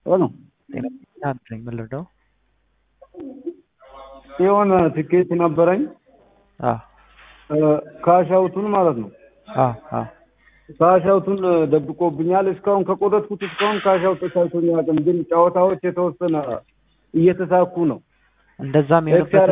ሆኖ ጤና መልርዳው የሆነ ትኬት ነበረኝ ካሻውቱን ማለት ነው ካሻውቱን ደብቆብኛል እስካሁን ከቆረጥኩት እስካሁን ካሻውት ተሳይቶኛል ግን ጨዋታዎች የተወሰነ እየተሳኩ ነው እንደዛም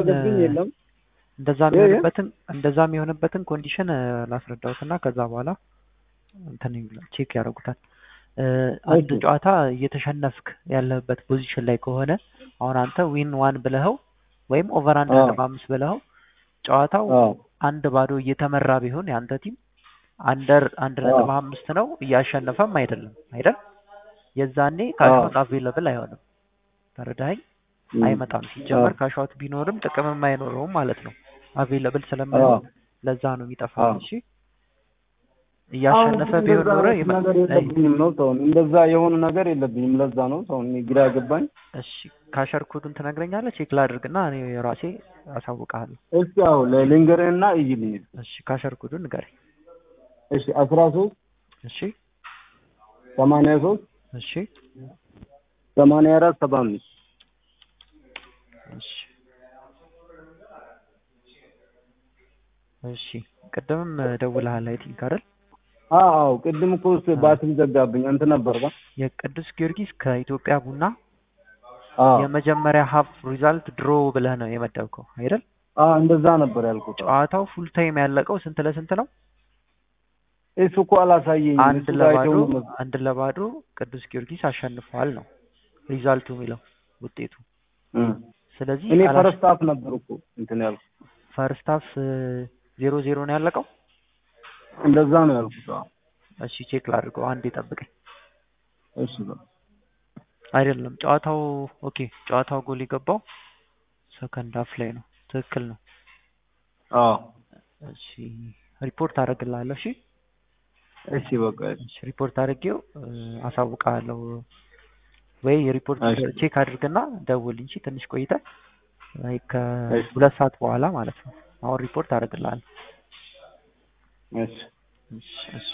የሆነበትን ኮንዲሽን ላስረዳውትና ከዛ በኋላ እንትን ቼክ ያደርጉታል አንድ ጨዋታ እየተሸነፍክ ያለበት ፖዚሽን ላይ ከሆነ አሁን አንተ ዊን 1 ብለኸው ወይም ኦቨር 1.5 ብለኸው ጨዋታው አንድ ባዶ እየተመራ ቢሆን ያንተ ቲም አንደር 1.5 ነው እያሸነፈም አይደል የዛኔ ካሽአውት አቬለብል አይሆንም ተረዳኸኝ አይመጣም ሲጀመር ካሽአውት ቢኖርም ጥቅምም አይኖርም ማለት ነው አቬለብል ስለማይሆን ለዛ ነው የሚጠፋው እሺ እያሸነፈ ቢሆን ኖሮ የለብኝም ነው ሰው እንደዛ የሆነ ነገር የለብኝም ለዛ ነው ሰው ግራ ገባኝ እሺ ካሸር ኮዱን ትነግረኛለህ ቼክ ላድርግና እኔ ራሴ አሳውቃለሁ እሺ አው ለሊንገርና ይይልኝ እሺ ካሸር ኮዱን ንገረኝ እሺ 13 እሺ 83 እሺ 84 75 እሺ ቅድምም ደውለሃል አይ ቲንክ አይደል አዎ ቅድም እኮ ባትሪ ዘጋብኝ አንተ ነበርባ የቅዱስ ጊዮርጊስ ከኢትዮጵያ ቡና የመጀመሪያ ሀፍ ሪዛልት ድሮ ብለህ ነው የመደብከው አይደል እንደዛ ነበር ያልኩት ጨዋታው ፉል ታይም ያለቀው ስንት ለስንት ነው እሱ እኮ አላሳየኝ አንድ ለባዶ ቅዱስ ጊዮርጊስ አሸንፏል ነው ሪዛልቱ የሚለው ውጤቱ ስለዚህ እኔ ፈርስት ሃፍ ነበር እኮ እንትን ያልኩት ፈርስት ሃፍ 0-0 ነው ያለቀው እንደዛ ነው ያልኩት እሺ ቼክ ላድርገው አንዴ ጠብቀኝ እሺ አይደለም ጨዋታው ኦኬ ጨዋታው ጎል የገባው ሰከንድ ሃፍ ላይ ነው ትክክል ነው እሺ ሪፖርት አደርግልሃለሁ እሺ በቃ እሺ ሪፖርት አድርጌው አሳውቃለሁ ወይ ሪፖርት ቼክ አድርግና ደውልኝ ትንሽ ቆይተህ ከ2 ሰዓት በኋላ ማለት ነው አሁን ሪፖርት አደርግልሃለሁ እሺ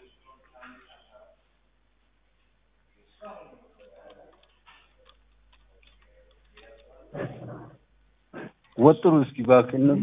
ወጥሩ እስኪ ባክ እነዛ